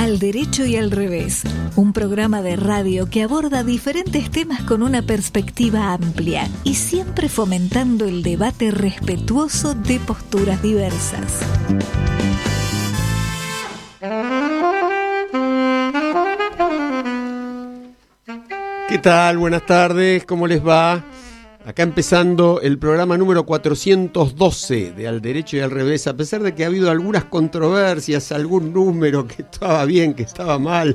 Al Derecho y al Revés, un programa de radio que aborda diferentes temas con una perspectiva amplia y siempre fomentando el debate respetuoso de posturas diversas. ¿Qué tal? Buenas tardes, ¿cómo les va? Acá empezando el programa número 412 de Al Derecho y al Revés, a pesar de que ha habido algunas controversias, algún número que estaba bien, que estaba mal.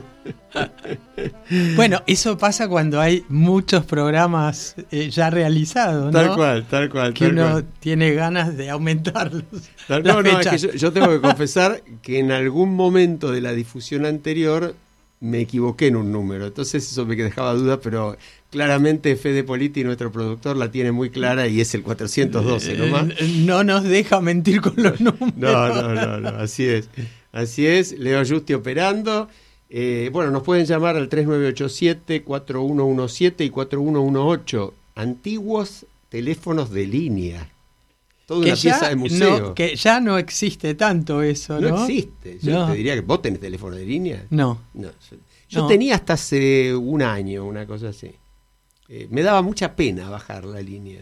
Bueno, eso pasa cuando hay muchos programas ya realizados, ¿no? Tal cual. Que uno tiene ganas de aumentarlos. No, es que yo tengo que confesar que en algún momento de la difusión anterior me equivoqué en un número, entonces eso me dejaba duda, pero claramente Fede Politi, nuestro productor, la tiene muy clara y es el 412 nomás. No nos deja mentir con los números. No, así es. Leo Justi operando. Bueno, nos pueden llamar al 3987-4117 y 4118, antiguos teléfonos de línea. Toda una pieza de museo. Que ya no existe tanto eso, ¿no? No existe. Yo te diría que vos tenés teléfono de línea. No. Yo tenía hasta hace un año, una cosa así. Me daba mucha pena bajar la línea.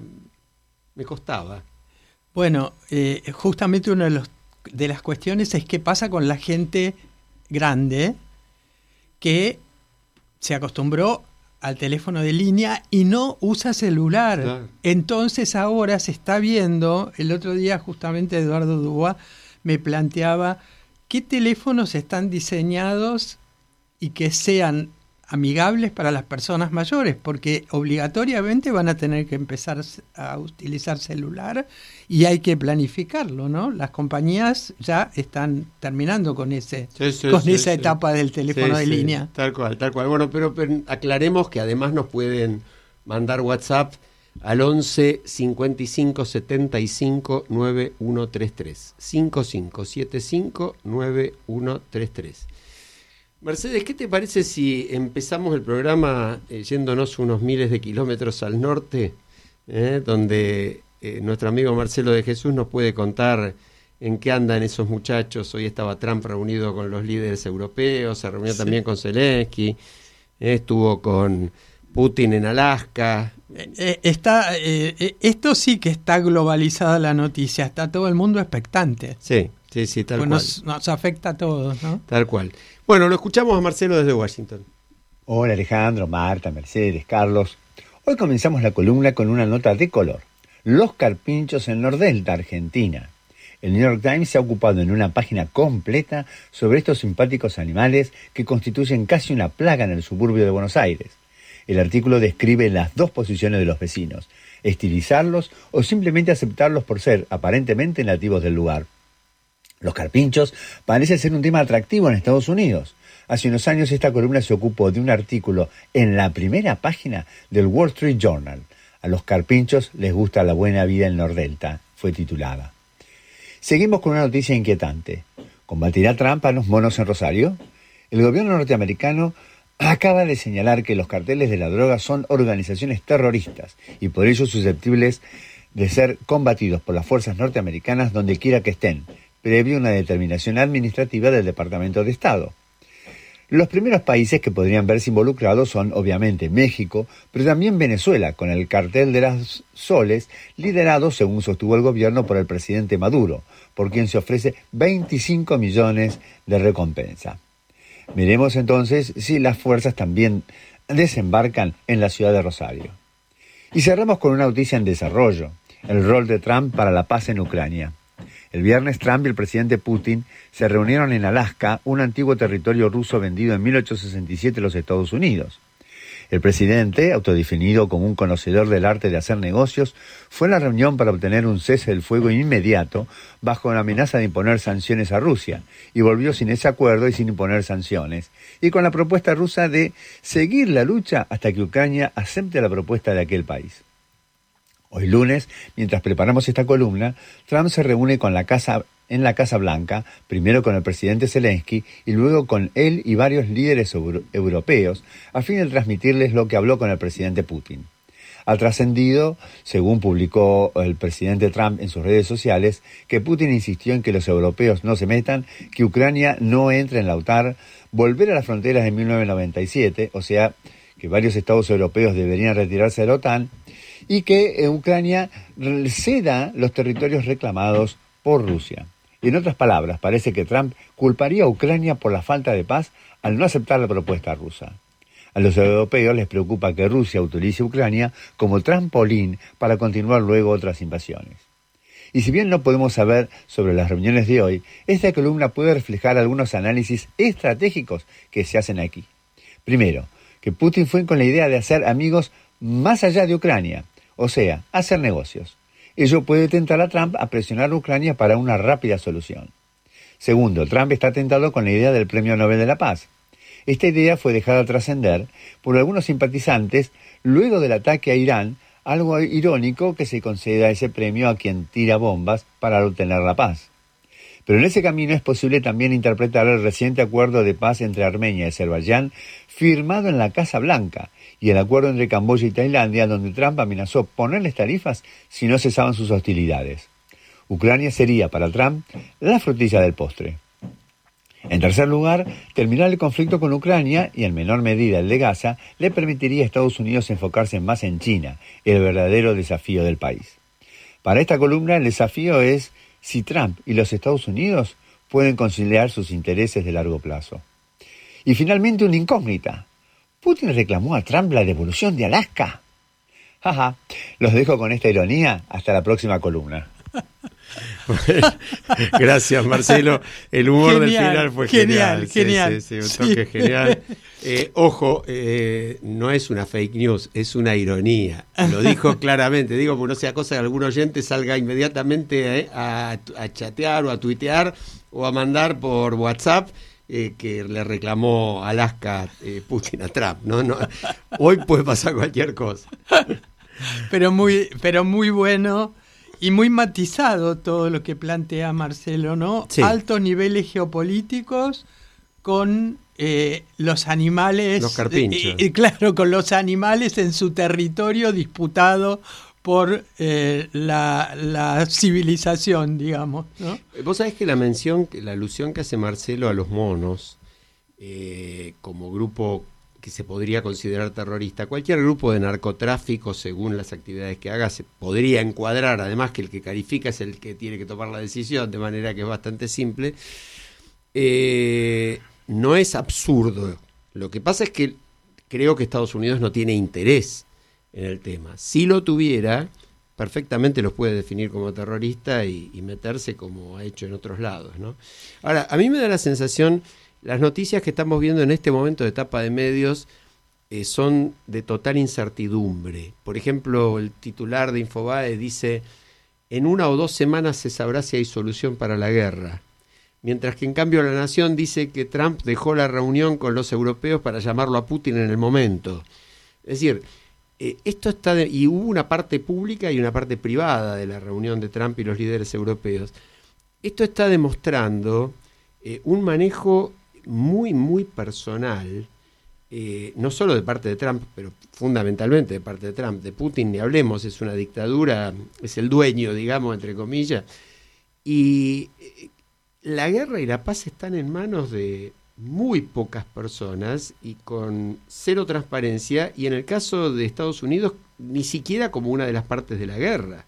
Me costaba. Bueno, justamente una de las cuestiones es qué pasa con la gente grande que se acostumbró al teléfono de línea y no usa celular. Claro. Entonces ahora se está viendo, el otro día justamente Eduardo Dubois me planteaba qué teléfonos están diseñados y que sean amigables para las personas mayores, porque obligatoriamente van a tener que empezar a utilizar celular y hay que planificarlo, ¿no? Las compañías ya están terminando con esa etapa del teléfono de línea. Tal cual. Bueno, pero aclaremos que además nos pueden mandar WhatsApp al 11 55 75 9133. 5575 9133. Mercedes, ¿qué te parece si empezamos el programa yéndonos unos miles de kilómetros al norte, donde nuestro amigo Marcelo de Jesús nos puede contar en qué andan esos muchachos? Hoy estaba Trump reunido con los líderes europeos, se reunió también con Zelensky, estuvo con Putin en Alaska. Esto sí que está globalizada la noticia, está todo el mundo expectante. Sí, tal cual. Nos afecta a todos, ¿no? Tal cual. Bueno, lo escuchamos a Marcelo desde Washington. Hola Alejandro, Marta, Mercedes, Carlos. Hoy comenzamos la columna con una nota de color. Los carpinchos en Nordelta, Argentina. El New York Times se ha ocupado en una página completa sobre estos simpáticos animales que constituyen casi una plaga en el suburbio de Buenos Aires. El artículo describe las dos posiciones de los vecinos: estilizarlos o simplemente aceptarlos por ser aparentemente nativos del lugar. Los carpinchos parece ser un tema atractivo en Estados Unidos. Hace unos años esta columna se ocupó de un artículo en la primera página del Wall Street Journal. A los carpinchos les gusta la buena vida en Nordelta, fue titulada. Seguimos con una noticia inquietante. ¿Combatirá Trump a los monos en Rosario? El gobierno norteamericano acaba de señalar que los carteles de la droga son organizaciones terroristas y por ello susceptibles de ser combatidos por las fuerzas norteamericanas donde quiera que estén, previo a una determinación administrativa del Departamento de Estado. Los primeros países que podrían verse involucrados son, obviamente, México, pero también Venezuela, con el cartel de las Soles, liderado, según sostuvo el gobierno, por el presidente Maduro, por quien se ofrece 25 millones de recompensa. Veremos entonces si las fuerzas también desembarcan en la ciudad de Rosario. Y cerramos con una noticia en desarrollo: el rol de Trump para la paz en Ucrania. El viernes Trump y el presidente Putin se reunieron en Alaska, un antiguo territorio ruso vendido en 1867 a los Estados Unidos. El presidente, autodefinido como un conocedor del arte de hacer negocios, fue a la reunión para obtener un cese del fuego inmediato bajo la amenaza de imponer sanciones a Rusia, y volvió sin ese acuerdo y sin imponer sanciones, y con la propuesta rusa de seguir la lucha hasta que Ucrania acepte la propuesta de aquel país. Hoy lunes, mientras preparamos esta columna, Trump se reúne en la Casa Blanca, primero con el presidente Zelensky y luego con él y varios líderes europeos, a fin de transmitirles lo que habló con el presidente Putin. Ha trascendido, según publicó el presidente Trump en sus redes sociales, que Putin insistió en que los europeos no se metan, que Ucrania no entre en la OTAN, volver a las fronteras de 1997, o sea, que varios estados europeos deberían retirarse de la OTAN, y que Ucrania ceda los territorios reclamados por Rusia. En otras palabras, parece que Trump culparía a Ucrania por la falta de paz al no aceptar la propuesta rusa. A los europeos les preocupa que Rusia utilice Ucrania como trampolín para continuar luego otras invasiones. Y si bien no podemos saber sobre las reuniones de hoy, esta columna puede reflejar algunos análisis estratégicos que se hacen aquí. Primero, que Putin fue con la idea de hacer amigos más allá de Ucrania, o sea, hacer negocios. Ello puede tentar a Trump a presionar a Ucrania para una rápida solución. Segundo, Trump está tentado con la idea del Premio Nobel de la Paz. Esta idea fue dejada trascender por algunos simpatizantes luego del ataque a Irán, algo irónico que se conceda ese premio a quien tira bombas para obtener la paz. Pero en ese camino es posible también interpretar el reciente acuerdo de paz entre Armenia y Azerbaiyán firmado en la Casa Blanca y el acuerdo entre Camboya y Tailandia donde Trump amenazó ponerles tarifas si no cesaban sus hostilidades. Ucrania sería para Trump la frutilla del postre. En tercer lugar, terminar el conflicto con Ucrania y en menor medida el de Gaza le permitiría a Estados Unidos enfocarse más en China, el verdadero desafío del país. Para esta columna el desafío es si Trump y los Estados Unidos pueden conciliar sus intereses de largo plazo. Y finalmente una incógnita. ¿Putin reclamó a Trump la devolución de Alaska? Jaja, los dejo con esta ironía. Hasta la próxima columna. Gracias, Marcelo. El humor del final fue genial. Genial. Sí, un toque genial. Ojo, no es una fake news, es una ironía. Lo dijo claramente. Digo, porque no sea cosa que algún oyente salga inmediatamente a chatear o a tuitear o a mandar por WhatsApp que le reclamó Alaska Putin a Trump. No, hoy puede pasar cualquier cosa. Pero muy bueno. Y muy matizado todo lo que plantea Marcelo, ¿no? Sí. Altos niveles geopolíticos con los animales. Los carpinchos. Claro, con los animales en su territorio disputado por la civilización, digamos, ¿no? Vos sabés que la alusión que hace Marcelo a los monos como grupo que se podría considerar terrorista, cualquier grupo de narcotráfico, según las actividades que haga, se podría encuadrar, además que el que califica es el que tiene que tomar la decisión, de manera que es bastante simple. No es absurdo. Lo que pasa es que creo que Estados Unidos no tiene interés en el tema. Si lo tuviera, perfectamente los puede definir como terrorista y meterse como ha hecho en otros lados, ¿no? Ahora, a mí me da la sensación... Las noticias que estamos viendo en este momento de tapa de medios son de total incertidumbre. Por ejemplo, el titular de Infobae dice: en 1 o 2 semanas se sabrá si hay solución para la guerra. Mientras que en cambio La Nación dice que Trump dejó la reunión con los europeos para llamarlo a Putin en el momento. Es decir, esto está y hubo una parte pública y una parte privada de la reunión de Trump y los líderes europeos. Esto está demostrando un manejo muy, muy personal, no solo de parte de Trump, pero fundamentalmente de parte de Trump. De Putin ni hablemos, es una dictadura, es el dueño, digamos, entre comillas. Y la guerra y la paz están en manos de muy pocas personas y con cero transparencia, y en el caso de Estados Unidos, ni siquiera como una de las partes de la guerra.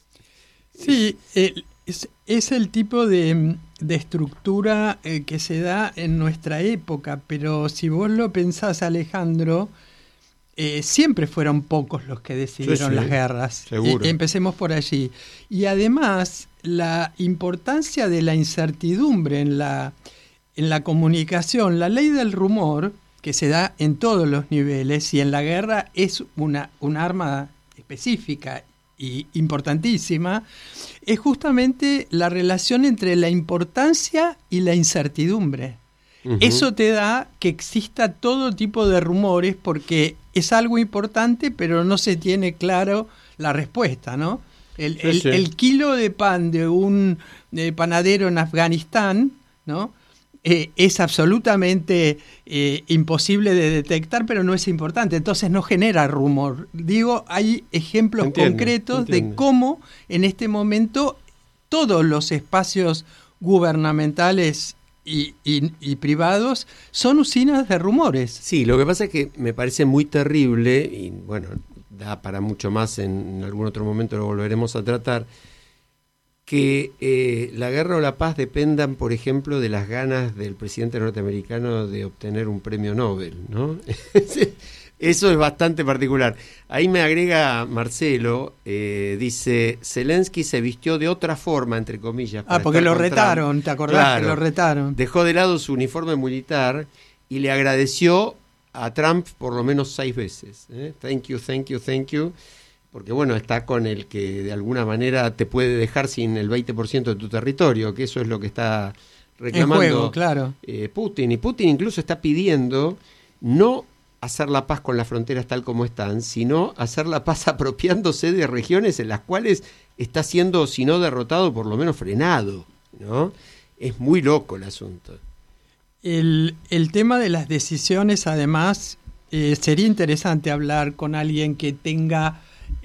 Sí, es el tipo de estructura que se da en nuestra época, pero si vos lo pensás, Alejandro, siempre fueron pocos los que decidieron las guerras. Empecemos por allí. Y además, la importancia de la incertidumbre en la comunicación, la ley del rumor, que se da en todos los niveles, y en la guerra es un arma específica y importantísima, es justamente la relación entre la importancia y la incertidumbre. Uh-huh. Eso te da que exista todo tipo de rumores porque es algo importante, pero no se tiene claro la respuesta, ¿no? El kilo de pan de un panadero en Afganistán, ¿no? es absolutamente imposible de detectar, pero no es importante, entonces no genera rumor. Digo, hay ejemplos concretos de cómo en este momento todos los espacios gubernamentales y privados son usinas de rumores. Sí, lo que pasa es que me parece muy terrible, y bueno, da para mucho más, en algún otro momento lo volveremos a tratar, que la guerra o la paz dependan, por ejemplo, de las ganas del presidente norteamericano de obtener un premio Nobel, ¿no? Eso es bastante particular. Ahí me agrega Marcelo, dice, Zelensky se vistió de otra forma, entre comillas. Porque lo retaron, ¿te acordás? Claro, que lo retaron. Dejó de lado su uniforme militar y le agradeció a Trump por lo menos 6 veces. Thank you, thank you, thank you. Porque bueno, está con el que de alguna manera te puede dejar sin el 20% de tu territorio, que eso es lo que está reclamando en juego, claro. Putin. Y Putin incluso está pidiendo no hacer la paz con las fronteras tal como están, sino hacer la paz apropiándose de regiones en las cuales está siendo, si no derrotado, por lo menos frenado, ¿no? Es muy loco el asunto. El tema de las decisiones, además, sería interesante hablar con alguien que tenga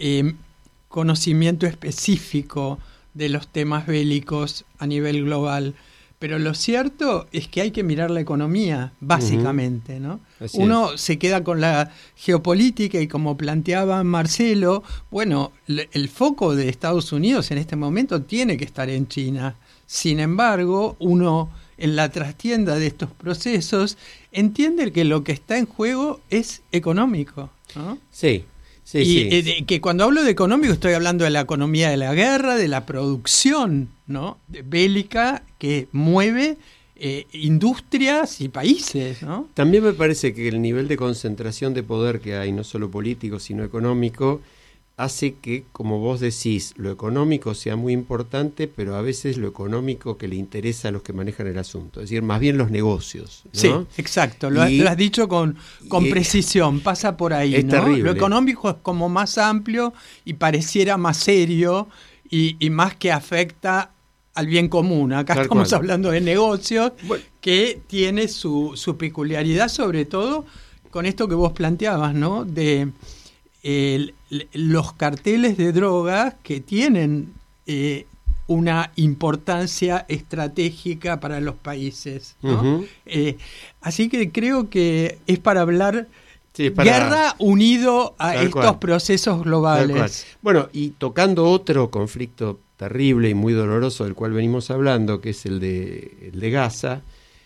conocimiento específico de los temas bélicos a nivel global, pero lo cierto es que hay que mirar la economía, básicamente, ¿no? Uno se queda con la geopolítica y, como planteaba Marcelo, bueno, el foco de Estados Unidos en este momento tiene que estar en China. Sin embargo, uno en la trastienda de estos procesos entiende que lo que está en juego es económico, ¿no? Sí. Sí, y que cuando hablo de económico estoy hablando de la economía de la guerra, de la producción, ¿no? bélica que mueve industrias y países, ¿no? También me parece que el nivel de concentración de poder que hay, no solo político, sino económico, hace que, como vos decís, lo económico sea muy importante, pero a veces lo económico que le interesa a los que manejan el asunto, es decir, más bien los negocios, ¿no? Sí, exacto, lo has dicho con precisión, pasa por ahí, es ¿no? terrible. Lo económico es como más amplio y pareciera más serio y más que afecta al bien común. Acá Tal estamos cual. hablando de negocios que tiene su peculiaridad, sobre todo con esto que vos planteabas, ¿no? De los carteles de drogas que tienen una importancia estratégica para los países, ¿no? Uh-huh. Así que creo que es para hablar para guerra unido a estos procesos globales. Bueno, y tocando otro conflicto terrible y muy doloroso del cual venimos hablando, que es el de Gaza.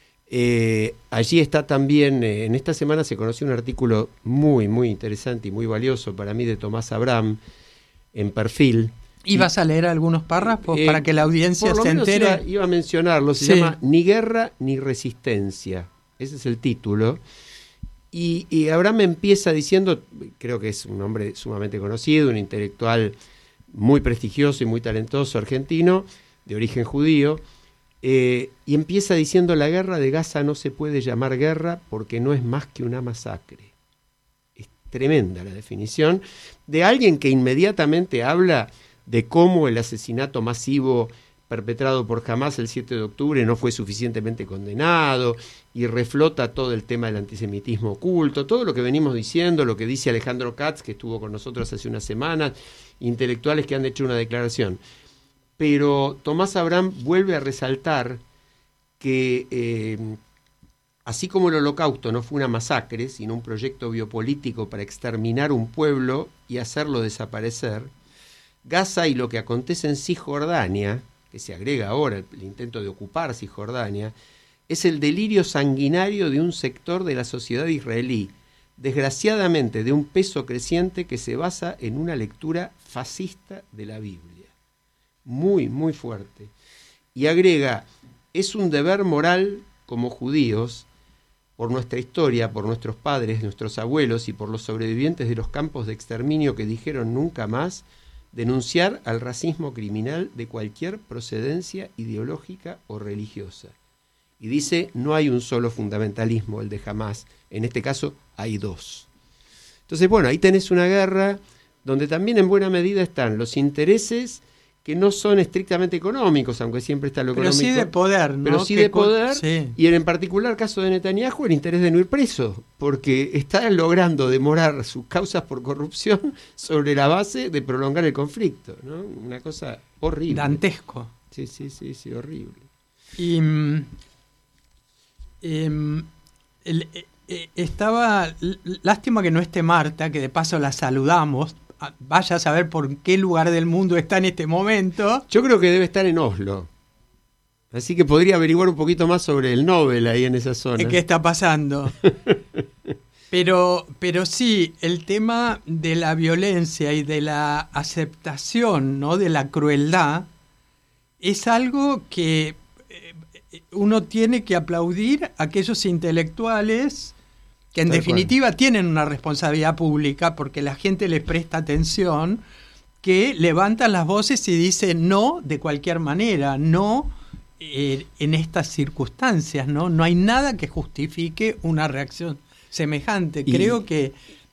Allí está también, en esta semana se conoció un artículo muy, muy interesante y muy valioso para mí de Tomás Abraham en Perfil. ¿Ibas a leer algunos párrafos para que la audiencia por lo se menos entere? Iba a mencionarlo, se llama Ni guerra ni resistencia. Ese es el título. Y Abraham empieza diciendo, creo que es un hombre sumamente conocido, un intelectual muy prestigioso y muy talentoso argentino, de origen judío, y empieza diciendo: la guerra de Gaza no se puede llamar guerra porque no es más que una masacre. Es tremenda la definición de alguien que inmediatamente habla de cómo el asesinato masivo perpetrado por Hamás el 7 de octubre no fue suficientemente condenado, y reflota todo el tema del antisemitismo oculto, todo lo que venimos diciendo, lo que dice Alejandro Katz, que estuvo con nosotros hace unas semanas, intelectuales que han hecho una declaración. Pero Tomás Abraham vuelve a resaltar que así como el Holocausto no fue una masacre, sino un proyecto biopolítico para exterminar un pueblo y hacerlo desaparecer, Gaza y lo que acontece en Cisjordania, que se agrega ahora el intento de ocupar Cisjordania, es el delirio sanguinario de un sector de la sociedad israelí, desgraciadamente de un peso creciente que se basa en una lectura fascista de la Biblia. Muy, muy fuerte. Y agrega: es un deber moral como judíos, por nuestra historia, por nuestros padres, nuestros abuelos y por los sobrevivientes de los campos de exterminio que dijeron nunca más, denunciar al racismo criminal de cualquier procedencia ideológica o religiosa. Y dice: no hay un solo fundamentalismo, el de Hamás, en este caso hay dos. Entonces, bueno, ahí tenés una guerra donde también en buena medida están los intereses que no son estrictamente económicos, aunque siempre está lo económico. Pero sí de poder, ¿no? Pero sí de poder, sí. Y en particular caso de Netanyahu, el interés de no ir preso, porque está logrando demorar sus causas por corrupción sobre la base de prolongar el conflicto, ¿no? Una cosa horrible. Dantesco. Sí, horrible. Y estaba, lástima que no esté Marta, que de paso la saludamos. Vaya a saber por qué lugar del mundo está en este momento. Yo creo que debe estar en Oslo. Así que podría averiguar un poquito más sobre el Nobel ahí en esa zona. ¿Qué está pasando? Pero sí, el tema de la violencia y de la aceptación, ¿no?, de la crueldad es algo que uno tiene que aplaudir a aquellos intelectuales que en definitiva tienen una responsabilidad pública porque la gente les presta atención, que levantan las voces y dicen no de cualquier manera, no en estas circunstancias, ¿no? No hay nada que justifique una reacción semejante. Creo que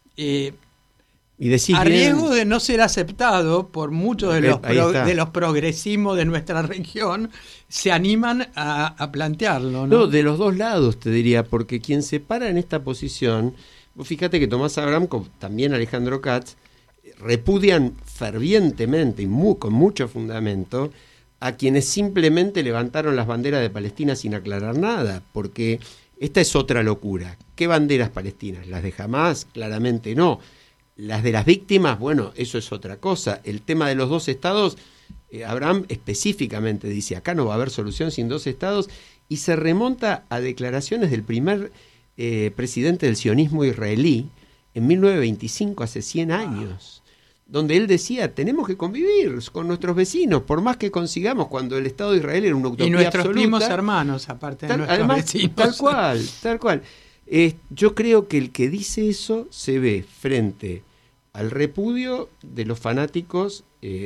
a riesgo de no ser aceptado por muchos de los progresismos de nuestra región, se animan a plantearlo, ¿no? No, de los dos lados te diría, porque quien se para en esta posición, vos fíjate que Tomás Abraham, también Alejandro Katz, repudian fervientemente y con mucho fundamento a quienes simplemente levantaron las banderas de Palestina sin aclarar nada, porque esta es otra locura. ¿Qué banderas palestinas? ¿Las de Hamás? Claramente no. Las de las víctimas, bueno, eso es otra cosa. El tema de los dos estados, Abraham específicamente dice, acá no va a haber solución sin dos estados, y se remonta a declaraciones del primer presidente del sionismo israelí en 1925, hace 100 años, donde él decía, tenemos que convivir con nuestros vecinos, por más que consigamos, cuando el Estado de Israel era una utopía absoluta. Y nuestros primos hermanos, aparte de nuestros vecinos. Tal cual. Yo creo que el que dice eso se ve frente al repudio de los fanáticos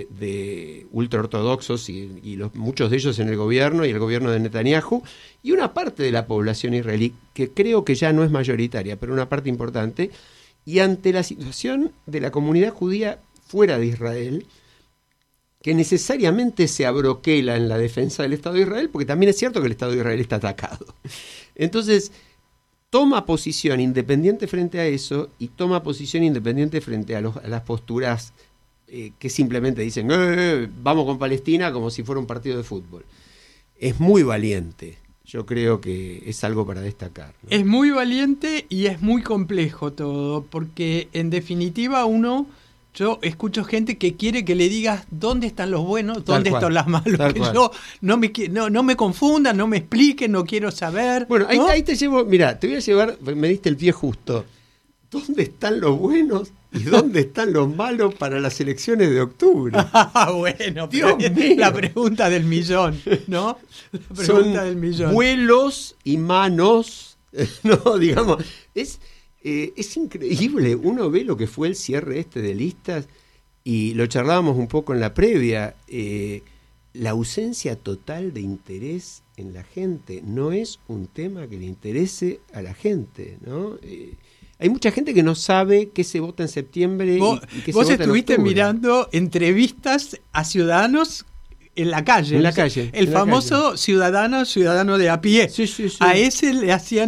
de ultraortodoxos y muchos de ellos en el gobierno y el gobierno de Netanyahu, y una parte de la población israelí, que creo que ya no es mayoritaria, pero una parte importante, y ante la situación de la comunidad judía fuera de Israel, que necesariamente se abroquela en la defensa del Estado de Israel, porque también es cierto que el Estado de Israel está atacado. Entonces, toma posición independiente frente a eso y toma posición independiente frente a las posturas que simplemente dicen vamos con Palestina como si fuera un partido de fútbol. Es muy valiente. Yo creo que es algo para destacar, ¿no? Es muy valiente y es muy complejo todo, porque en definitiva yo escucho gente que quiere que le digas dónde están los buenos, dónde están los malos. Que yo no me confundan, no me expliquen, no quiero saber. Bueno, ¿no? ahí te llevo, mira, te voy a llevar, me diste el pie justo. ¿Dónde están los buenos y dónde están los malos para las elecciones de octubre? Bueno, Dios mío. La pregunta del millón, ¿no? La pregunta del millón. Vuelos y manos, no, digamos, es increíble. Uno ve lo que fue el cierre de listas y lo charlábamos un poco en la previa. La ausencia total de interés en la gente no es un tema que le interese a la gente, ¿no? Hay mucha gente que no sabe qué se vota en septiembre. Vos estuviste mirando entrevistas a ciudadanos en la calle. En la calle. El famoso ciudadano de a pie. Sí. A ese le hacían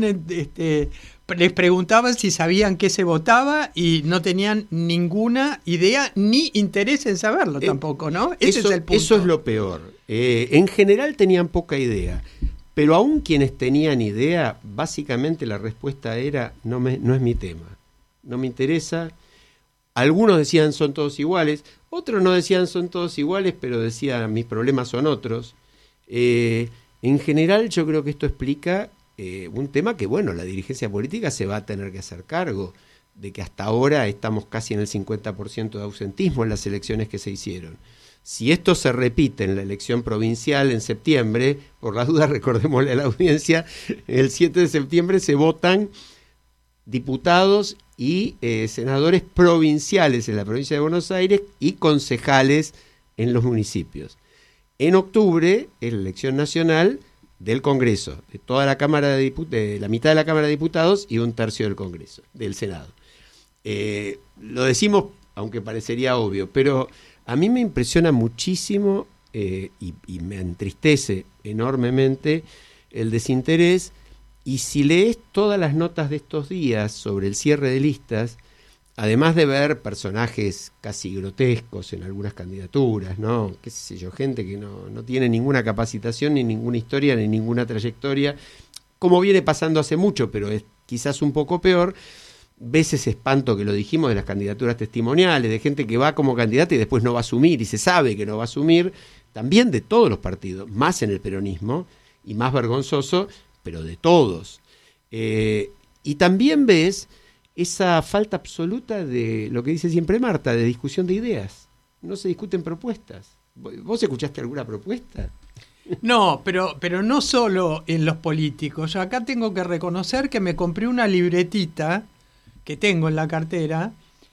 les preguntaban si sabían qué se votaba y no tenían ninguna idea ni interés en saberlo tampoco, ¿no? Ese es el punto. Eso es lo peor. En general tenían poca idea, pero aún quienes tenían idea, básicamente la respuesta era no es mi tema, no me interesa. Algunos decían son todos iguales, otros no decían son todos iguales, pero decían mis problemas son otros. En general yo creo que esto explica un tema que, bueno, la dirigencia política se va a tener que hacer cargo de que hasta ahora estamos casi en el 50% de ausentismo en las elecciones que se hicieron. Si esto se repite en la elección provincial en septiembre, por las dudas recordémosle a la audiencia, el 7 de septiembre se votan diputados y senadores provinciales en la provincia de Buenos Aires y concejales en los municipios. En octubre es la elección nacional del Congreso, de toda la Cámara de la mitad de la Cámara de Diputados y un tercio del Congreso, del Senado. Lo decimos, aunque parecería obvio, pero A mí me impresiona muchísimo y me entristece enormemente el desinterés. Y si lees todas las notas de estos días sobre el cierre de listas, además de ver personajes casi grotescos en algunas candidaturas, ¿no? Qué sé yo, gente que no tiene ninguna capacitación, ni ninguna historia, ni ninguna trayectoria, como viene pasando hace mucho, pero es quizás un poco peor. Ves ese espanto que lo dijimos de las candidaturas testimoniales, de gente que va como candidata y después no va a asumir, y se sabe que no va a asumir, también de todos los partidos, más en el peronismo, y más vergonzoso, pero de todos. Y también ves esa falta absoluta de lo que dice siempre Marta, de discusión de ideas. No se discuten propuestas. ¿Vos escuchaste alguna propuesta? No, pero no solo en los políticos. Yo acá tengo que reconocer que me compré una libretita que tengo en la cartera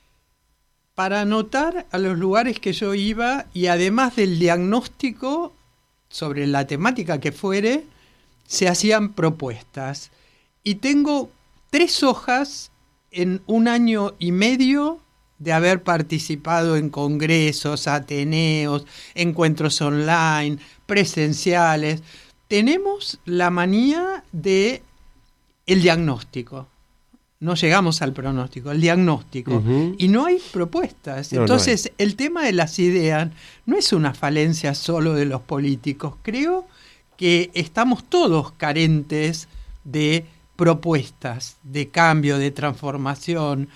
para anotar a los lugares que yo iba, y además del diagnóstico sobre la temática que fuere, se hacían propuestas. Y tengo 3 hojas en 1 año y medio de haber participado en congresos, ateneos, encuentros online, presenciales. Tenemos la manía de el diagnóstico. No llegamos al pronóstico, el diagnóstico. Uh-huh. Y no hay propuestas. Entonces, no hay. El tema de las ideas no es una falencia solo de los políticos. Creo que estamos todos carentes de propuestas, de cambio, de transformación.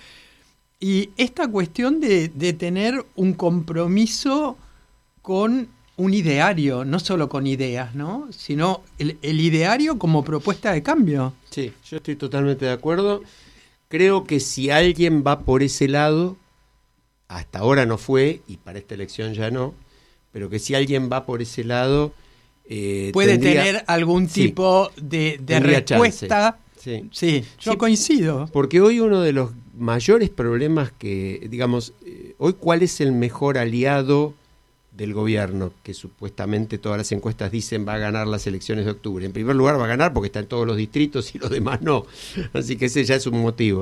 Y esta cuestión de tener un compromiso con un ideario, no solo con ideas, ¿no? Sino el ideario como propuesta de cambio. Sí, yo estoy totalmente de acuerdo. Creo que si alguien va por ese lado, hasta ahora no fue, y para esta elección ya no, pero que si alguien va por ese lado... puede tener algún tipo de respuesta. Sí, yo coincido. Porque hoy uno de los mayores problemas que, digamos, hoy ¿cuál es el mejor aliado del gobierno? Que supuestamente todas las encuestas dicen va a ganar las elecciones de octubre. En primer lugar va a ganar porque está en todos los distritos y los demás no. Así que ese ya es un motivo.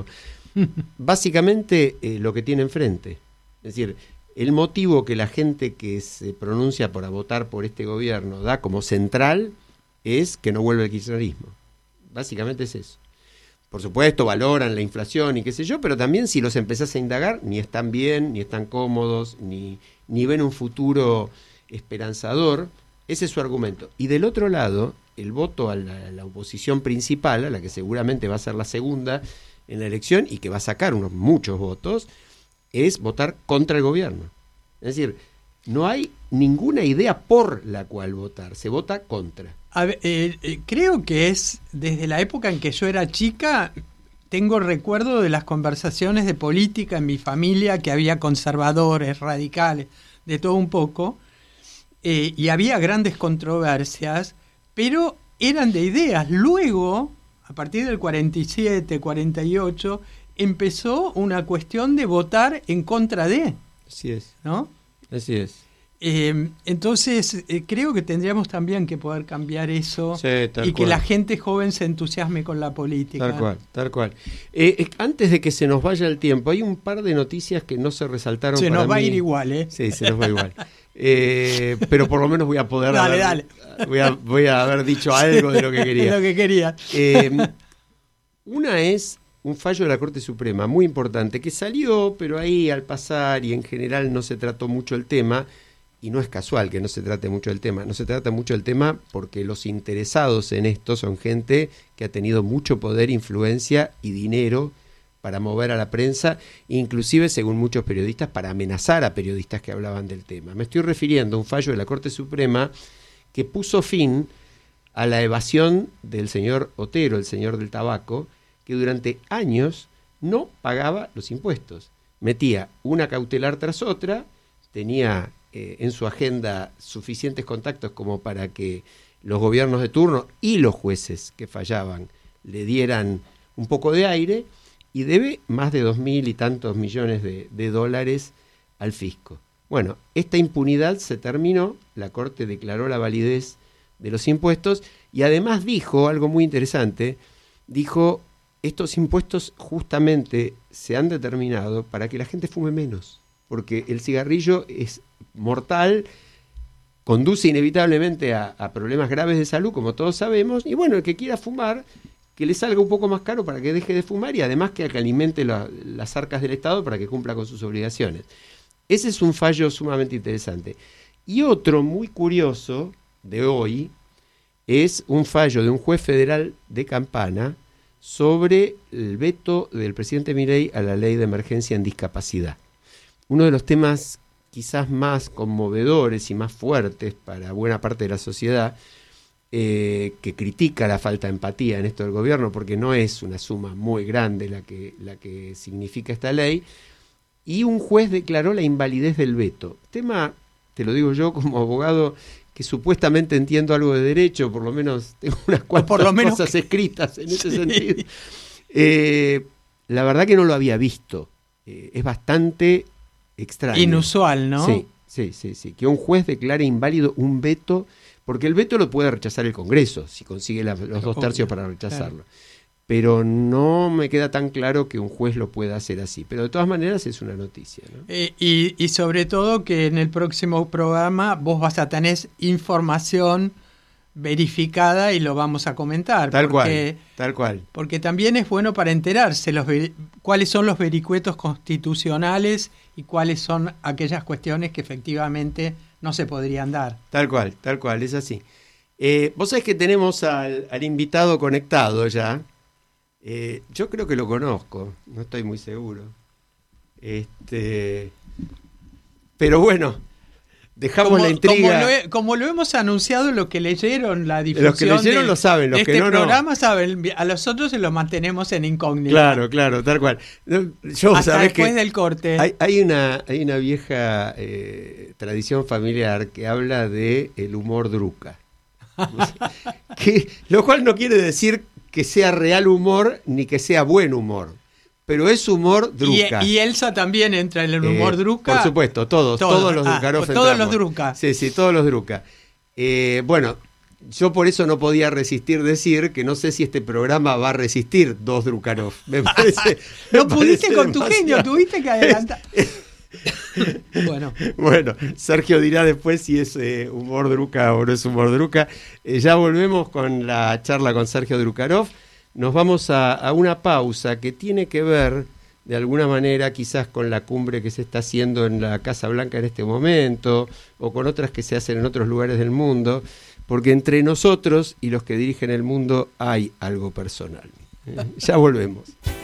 Básicamente lo que tiene enfrente. Es decir, el motivo que la gente que se pronuncia para votar por este gobierno da como central es que no vuelve el kirchnerismo. Básicamente es eso. Por supuesto, valoran la inflación y qué sé yo, pero también si los empezás a indagar, ni están bien, ni están cómodos, ni ven un futuro esperanzador. Ese es su argumento. Y del otro lado, el voto a la oposición principal, a la que seguramente va a ser la segunda en la elección y que va a sacar muchos votos, es votar contra el gobierno. Es decir, no hay ninguna idea por la cual votar, se vota contra. A ver, creo que es desde la época en que yo era chica, tengo recuerdo de las conversaciones de política en mi familia, que había conservadores, radicales, de todo un poco, y había grandes controversias, pero eran de ideas. Luego, a partir del 47, 48, empezó una cuestión de votar en contra de. Así es. ¿No? Así es. Entonces creo que tendríamos también que poder cambiar eso, sí, y que la gente joven se entusiasme con la política. Tal cual. Antes de que se nos vaya el tiempo, hay un par de noticias que no se resaltaron. Se nos va a ir igual, ¿eh? Sí, se nos va igual. Pero por lo menos voy a poder dale. Voy a haber dicho algo de lo que quería. Lo que quería. Una es un fallo de la Corte Suprema muy importante que salió, pero ahí al pasar y en general no se trató mucho el tema. Y no es casual que no se trate mucho del tema. No se trata mucho del tema porque los interesados en esto son gente que ha tenido mucho poder, influencia y dinero para mover a la prensa, inclusive, según muchos periodistas, para amenazar a periodistas que hablaban del tema. Me estoy refiriendo a un fallo de la Corte Suprema que puso fin a la evasión del señor Otero, el señor del tabaco, que durante años no pagaba los impuestos. Metía una cautelar tras otra, tenía en su agenda suficientes contactos como para que los gobiernos de turno y los jueces que fallaban le dieran un poco de aire, y debe más de 2.000 y tantos millones de dólares al fisco. Bueno, esta impunidad se terminó, la Corte declaró la validez de los impuestos y además dijo algo muy interesante, dijo: estos impuestos justamente se han determinado para que la gente fume menos. porque el cigarrillo es mortal, conduce inevitablemente a problemas graves de salud, como todos sabemos, y bueno, el que quiera fumar, que le salga un poco más caro para que deje de fumar y además que alimente las arcas del Estado para que cumpla con sus obligaciones. Ese es un fallo sumamente interesante. Y otro muy curioso de hoy es un fallo de un juez federal de Campana sobre el veto del presidente Milei a la ley de emergencia en discapacidad. Uno de los temas quizás más conmovedores y más fuertes para buena parte de la sociedad, que critica la falta de empatía en esto del gobierno, porque no es una suma muy grande la que significa esta ley, y un juez declaró la invalidez del veto. Tema, te lo digo yo como abogado, que supuestamente entiendo algo de derecho, por lo menos tengo unas cuantas cosas escritas en ese sentido. La verdad que no lo había visto. Es bastante extraño. Inusual, ¿no? Sí. Que un juez declare inválido un veto, porque el veto lo puede rechazar el Congreso, si consigue los 2 tercios para rechazarlo. Claro. Pero no me queda tan claro que un juez lo pueda hacer así. Pero de todas maneras es una noticia, ¿no? Y sobre todo que en el próximo programa vos vas a tener información verificada y lo vamos a comentar. Tal cual. Porque también es bueno para enterarse cuáles son los vericuetos constitucionales y cuáles son aquellas cuestiones que efectivamente no se podrían dar. Tal cual, es así. Vos sabés que tenemos al invitado conectado ya. Yo creo que lo conozco, no estoy muy seguro. Pero bueno, dejamos la intriga. Como lo hemos anunciado, los que leyeron la difusión los que leyeron lo saben, los de que este no, programa saben, a los otros se los mantenemos en incógnita. Claro, tal cual. Hasta después del corte. Hay una vieja tradición familiar que habla de el humor druca. Lo cual no quiere decir que sea real humor ni que sea buen humor, pero es humor druca. Y Elsa también entra en el humor druca. Por supuesto, todos los Drukarov. Todos los druca. Sí, todos los druca. Bueno, yo por eso no podía resistir decir que no sé si este programa va a resistir 2 Drukarov. Me parece. No pudiste con tu genio, tuviste que adelantar. Bueno, Sergio dirá después si es humor druca o no es humor druca. Ya volvemos con la charla con Sergio Drukarov. Nos vamos a una pausa que tiene que ver de alguna manera quizás con la cumbre que se está haciendo en la Casa Blanca en este momento o con otras que se hacen en otros lugares del mundo, porque entre nosotros y los que dirigen el mundo hay algo personal. Ya volvemos.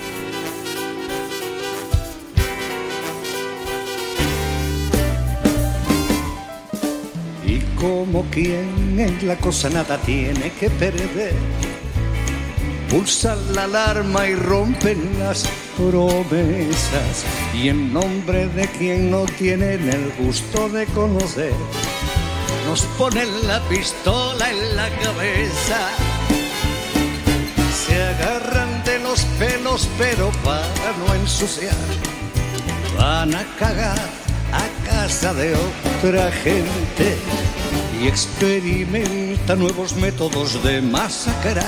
Como quien en la cosa nada tiene que perder, pulsa la alarma y rompen las promesas, y en nombre de quien no tienen el gusto de conocer, nos ponen la pistola en la cabeza. Se agarran de los pelos pero para no ensuciar, van a cagar a casa de otra gente y experimenta nuevos métodos de masacrar,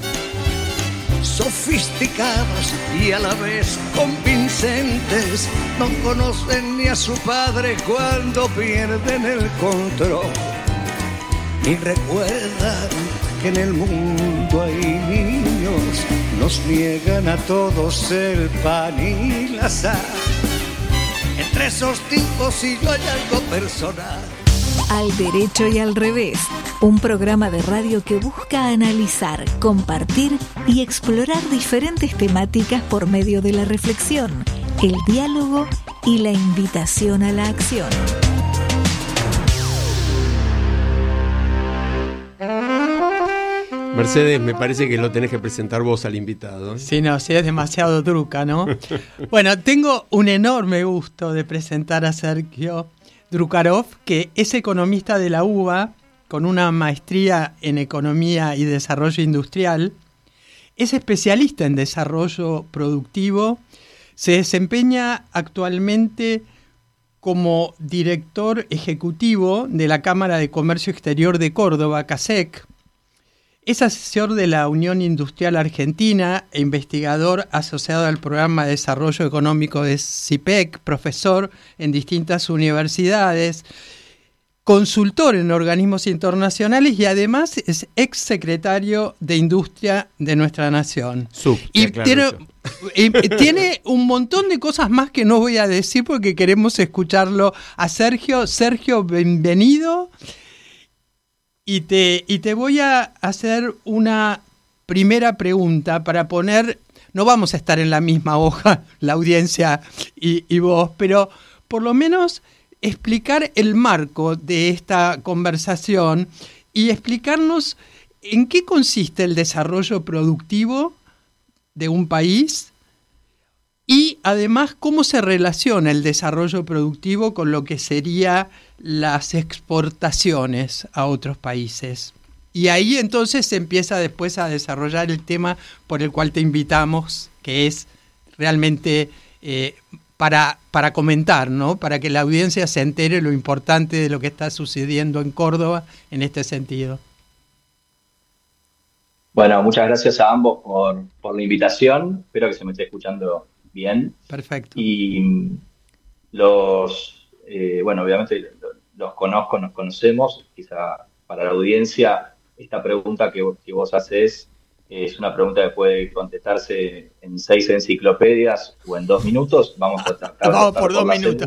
sofisticados y a la vez convincentes. No conocen ni a su padre cuando pierden el control, ni recuerdan que en el mundo hay niños. Nos niegan a todos el pan y la sal. Entre esos tipos y yo hay algo personal. Al derecho y al revés, un programa de radio que busca analizar, compartir y explorar diferentes temáticas por medio de la reflexión, el diálogo y la invitación a la acción. Mercedes, me parece que lo tenés que presentar vos al invitado. Sí, es demasiado druca, ¿no? Bueno, tengo un enorme gusto de presentar a Sergio Drukarov, que es economista de la UBA, con una maestría en Economía y Desarrollo Industrial. Es especialista en desarrollo productivo. Se desempeña actualmente como director ejecutivo de la Cámara de Comercio Exterior de Córdoba, CASEC. Es asesor de la Unión Industrial Argentina e investigador asociado al Programa de Desarrollo Económico de CIPEC, profesor en distintas universidades, consultor en organismos internacionales y además es exsecretario de Industria de nuestra nación. Y tiene un montón de cosas más que no voy a decir porque queremos escucharlo a Sergio. Sergio, bienvenido. Y te voy a hacer una primera pregunta para poner, no vamos a estar en la misma hoja, la audiencia y vos, pero por lo menos explicar el marco de esta conversación y explicarnos en qué consiste el desarrollo productivo de un país y además cómo se relaciona el desarrollo productivo con lo que sería las exportaciones a otros países. Y ahí entonces se empieza después a desarrollar el tema por el cual te invitamos, que es realmente para comentar, ¿no? Para que la audiencia se entere lo importante de lo que está sucediendo en Córdoba en este sentido. Bueno, muchas gracias a ambos por la invitación. Espero que se me esté escuchando bien. Perfecto. Y obviamente los conozco, nos conocemos. Quizá para la audiencia esta pregunta que vos haces es una pregunta que puede contestarse en 6 enciclopedias o en 2 minutos. Vamos a tratar Vamos por 2 minutos.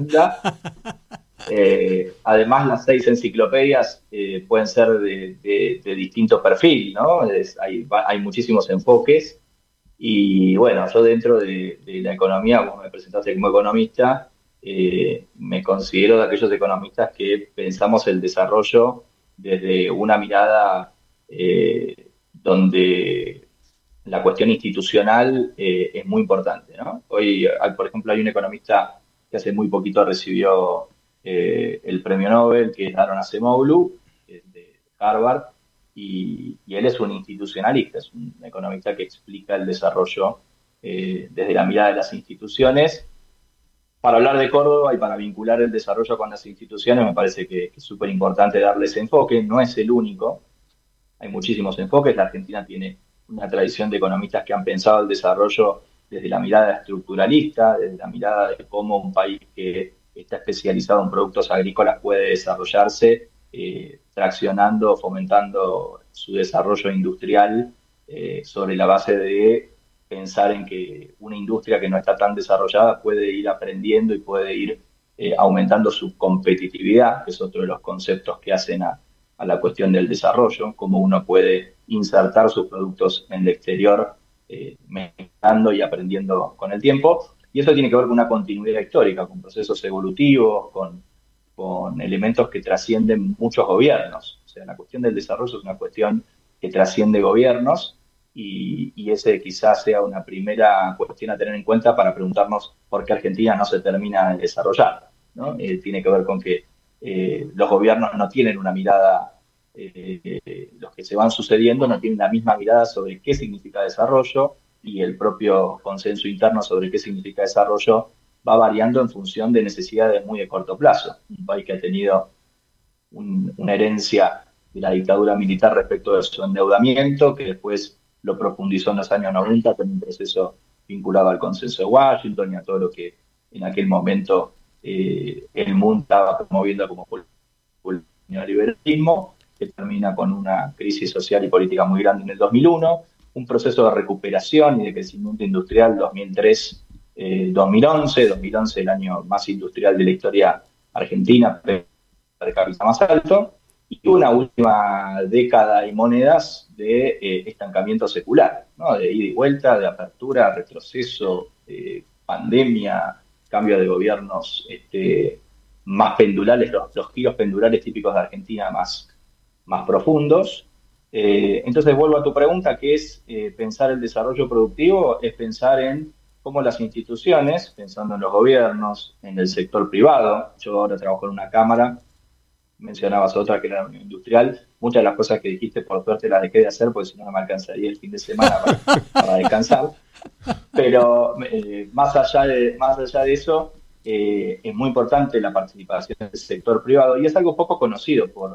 Además, las 6 enciclopedias pueden ser de distinto perfil, ¿no? Hay muchísimos enfoques. Y bueno, yo dentro de la economía, vos me presentaste como economista, me considero de aquellos economistas que pensamos el desarrollo desde una mirada donde la cuestión institucional es muy importante, ¿no? Hoy, por ejemplo, hay un economista que hace muy poquito recibió el premio Nobel, que es Daron Acemoglu, de Harvard, y él es un institucionalista, es un economista que explica el desarrollo desde la mirada de las instituciones. Para hablar de Córdoba y para vincular el desarrollo con las instituciones, me parece que es súper importante darle ese enfoque. No es el único, hay muchísimos enfoques. La Argentina tiene una tradición de economistas que han pensado el desarrollo desde la mirada estructuralista, desde la mirada de cómo un país que está especializado en productos agrícolas puede desarrollarse, traccionando, fomentando su desarrollo industrial sobre la base de pensar en que una industria que no está tan desarrollada puede ir aprendiendo y puede ir aumentando su competitividad, que es otro de los conceptos que hacen a la cuestión del desarrollo, cómo uno puede insertar sus productos en el exterior, mejorando y aprendiendo con el tiempo. Y eso tiene que ver con una continuidad histórica, con procesos evolutivos, con elementos que trascienden muchos gobiernos. O sea, la cuestión del desarrollo es una cuestión que trasciende gobiernos y ese quizás sea una primera cuestión a tener en cuenta para preguntarnos por qué Argentina no se termina de desarrollar, ¿no? Tiene que ver con que los gobiernos no tienen una mirada, los que se van sucediendo no tienen la misma mirada sobre qué significa desarrollo, y el propio consenso interno sobre qué significa desarrollo va variando en función de necesidades muy de corto plazo. Un país que ha tenido una herencia de la dictadura militar respecto de su endeudamiento, que después lo profundizó en los años 90 con un proceso vinculado al consenso de Washington y a todo lo que en aquel momento el mundo estaba promoviendo como neoliberalismo, que termina con una crisis social y política muy grande en el 2001, un proceso de recuperación y de crecimiento industrial 2003-2011, el año más industrial de la historia argentina, per cápita más alto, y una última década y monedas de estancamiento secular, ¿no? De ida y vuelta, de apertura, retroceso, pandemia, cambio de gobiernos más pendulares, los giros pendulares típicos de Argentina más profundos. Entonces vuelvo a tu pregunta, que es pensar el desarrollo productivo, es pensar en cómo las instituciones, pensando en los gobiernos, en el sector privado. Yo ahora trabajo en una cámara, mencionabas otra que era la Unión Industrial. Muchas de las cosas que dijiste, por suerte, las dejé de hacer porque si no me alcanzaría el fin de semana para descansar. Pero más allá de eso, es muy importante la participación del sector privado, y es algo poco conocido por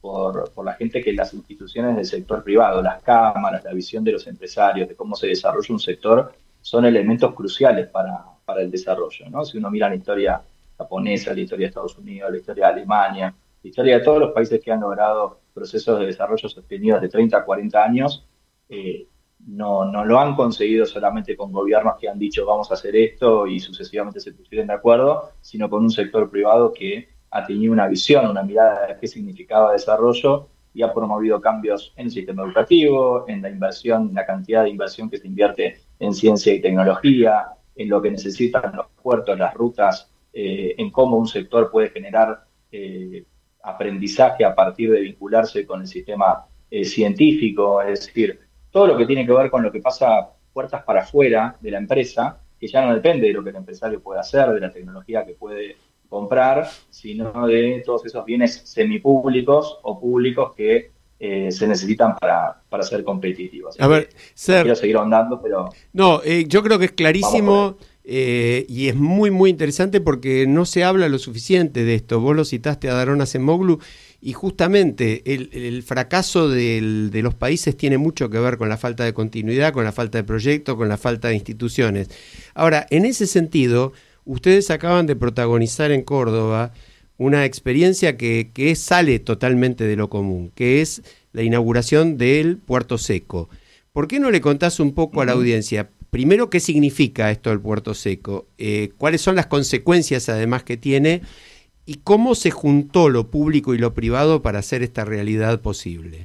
por la gente que las instituciones del sector privado, las cámaras, la visión de los empresarios, de cómo se desarrolla un sector, son elementos cruciales para el desarrollo, ¿no? Si uno mira la historia japonesa, la historia de Estados Unidos, la historia de Alemania, la historia de todos los países que han logrado procesos de desarrollo sostenidos de 30 a 40 años, no lo han conseguido solamente con gobiernos que han dicho vamos a hacer esto y sucesivamente se pusieron de acuerdo, sino con un sector privado que ha tenido una visión, una mirada de qué significaba desarrollo y ha promovido cambios en el sistema educativo, en la inversión, la cantidad de inversión que se invierte en ciencia y tecnología, en lo que necesitan los puertos, las rutas, en cómo un sector puede generar aprendizaje a partir de vincularse con el sistema científico, es decir, todo lo que tiene que ver con lo que pasa puertas para afuera de la empresa, que ya no depende de lo que el empresario puede hacer, de la tecnología que puede comprar, sino de todos esos bienes semipúblicos o públicos que se necesitan para ser competitivos. A ver, quiero seguir ahondando, pero... No, yo creo que es clarísimo y es muy, muy interesante porque no se habla lo suficiente de esto. Vos lo citaste a Daron Acemoglu y justamente el fracaso de los países tiene mucho que ver con la falta de continuidad, con la falta de proyectos, con la falta de instituciones. Ahora, en ese sentido, ustedes acaban de protagonizar en Córdoba una experiencia que sale totalmente de lo común, que es la inauguración del Puerto Seco. ¿Por qué no le contás un poco a la audiencia, primero, qué significa esto del Puerto Seco? ¿Cuáles son las consecuencias además que tiene? ¿Y cómo se juntó lo público y lo privado para hacer esta realidad posible?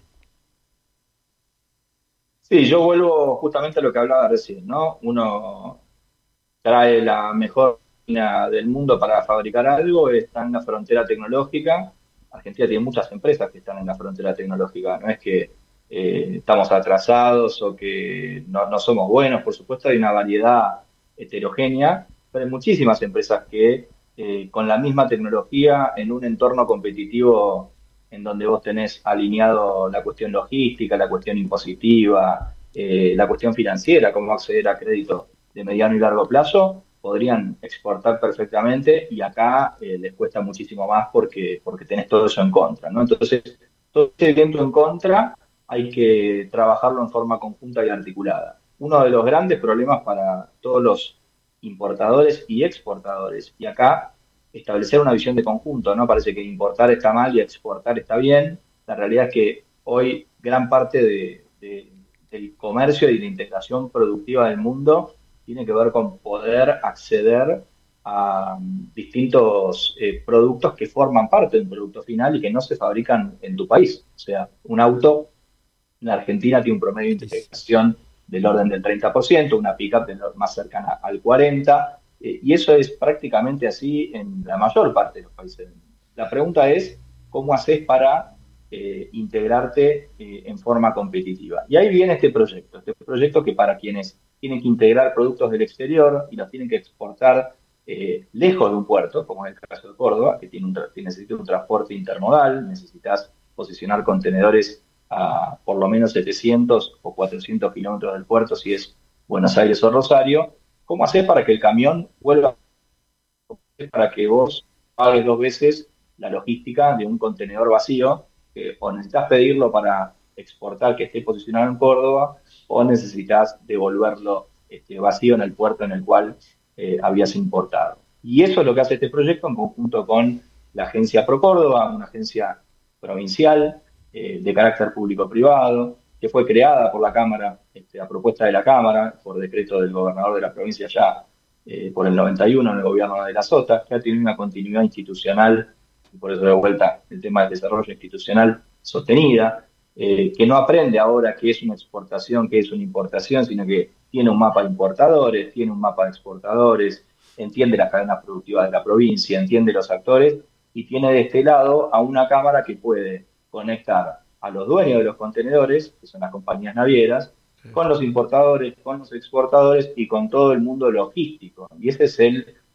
Sí, yo vuelvo justamente a lo que hablaba recién, ¿no? Uno trae la mejor máquina del mundo para fabricar algo, está en la frontera tecnológica. Argentina tiene muchas empresas que están en la frontera tecnológica, no es que estamos atrasados o que no somos buenos, por supuesto hay una variedad heterogénea, pero hay muchísimas empresas que con la misma tecnología en un entorno competitivo en donde vos tenés alineado la cuestión logística, la cuestión impositiva, la cuestión financiera, cómo acceder a crédito de mediano y largo plazo, podrían exportar perfectamente y acá les cuesta muchísimo más porque tenés todo eso en contra, ¿no? Entonces, todo ese viento en contra hay que trabajarlo en forma conjunta y articulada. Uno de los grandes problemas para todos los importadores y exportadores, y acá establecer una visión de conjunto, ¿no? Parece que importar está mal y exportar está bien. La realidad es que hoy gran parte del comercio y de la integración productiva del mundo tiene que ver con poder acceder a distintos productos que forman parte de un producto final y que no se fabrican en tu país. O sea, un auto en Argentina tiene un promedio de integración del orden del 30%, una pick-up más cercana al 40%, y eso es prácticamente así en la mayor parte de los países del mundo. La pregunta es, ¿cómo haces para integrarte en forma competitiva? Y ahí viene este proyecto que para quienes tienen que integrar productos del exterior y los tienen que exportar lejos de un puerto, como es el caso de Córdoba, que necesita un transporte intermodal, necesitas posicionar contenedores a por lo menos 700 o 400 kilómetros del puerto, si es Buenos Aires o Rosario. ¿Cómo hacer para que el camión vuelva, para que vos pagues 2 veces la logística de un contenedor vacío, que o necesitas pedirlo para exportar que esté posicionado en Córdoba, o necesitas devolverlo vacío en el puerto en el cual habías importado? Y eso es lo que hace este proyecto en conjunto con la agencia ProCórdoba, una agencia provincial de carácter público-privado, que fue creada por la Cámara, a propuesta de la Cámara, por decreto del gobernador de la provincia ya por el 91 en el gobierno de la Sota, que ha tenido una continuidad institucional, y por eso de vuelta el tema del desarrollo institucional sostenida, que no aprende ahora qué es una exportación, qué es una importación, sino que tiene un mapa de importadores, tiene un mapa de exportadores, entiende las cadenas productivas de la provincia, entiende los actores, y tiene de este lado a una Cámara que puede conectar a los dueños de los contenedores, que son las compañías navieras, con los importadores, con los exportadores y con todo el mundo logístico. Y ese es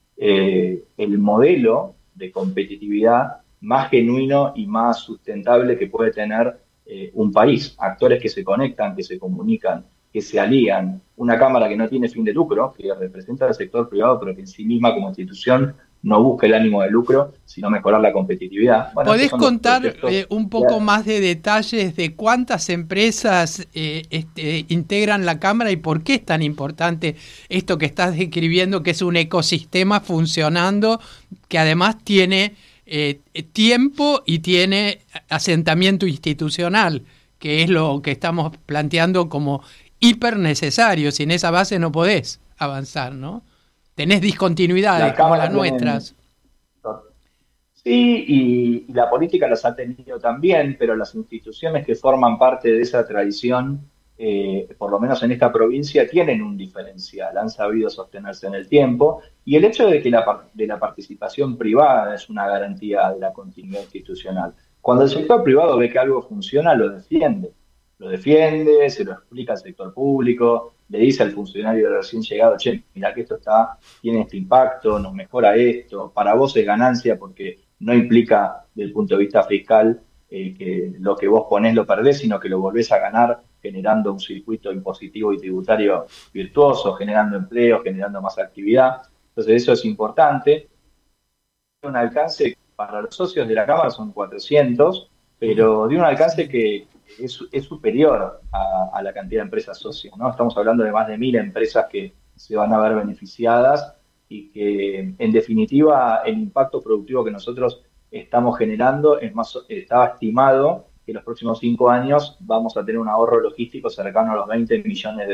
el modelo de competitividad más genuino y más sustentable que puede tener un país. Actores que se conectan, que se comunican, que se alían. Una Cámara que no tiene fin de lucro, que representa al sector privado, pero que en sí misma como institución no busca el ánimo de lucro, sino mejorar la competitividad. Bueno, ¿podés contar un poco más de detalles de cuántas empresas integran la Cámara y por qué es tan importante esto que estás describiendo, que es un ecosistema funcionando, que además tiene tiempo y tiene asentamiento institucional, que es lo que estamos planteando como hiper necesario? Sin esa base no podés avanzar, ¿no? Tenés discontinuidades como las nuestras. Sí, y la política las ha tenido también, pero las instituciones que forman parte de esa tradición, por lo menos en esta provincia, tienen un diferencial, han sabido sostenerse en el tiempo, y el hecho de que la participación privada es una garantía de la continuidad institucional. Cuando el sector privado ve que algo funciona, lo defiende, se lo explica al sector público, le dice al funcionario recién llegado, che, mirá que esto tiene este impacto, nos mejora esto, para vos es ganancia porque no implica desde el punto de vista fiscal que lo que vos ponés lo perdés, sino que lo volvés a ganar generando un circuito impositivo y tributario virtuoso, generando empleo, generando más actividad. Entonces eso es importante. Un alcance para los socios de la Cámara son 400, pero de un alcance que es superior a la cantidad de empresas socias, ¿no? Estamos hablando de más de 1000 empresas que se van a ver beneficiadas y que, en definitiva, el impacto productivo que nosotros estamos generando estaba estimado que en los próximos 5 años vamos a tener un ahorro logístico cercano a los $20 millones.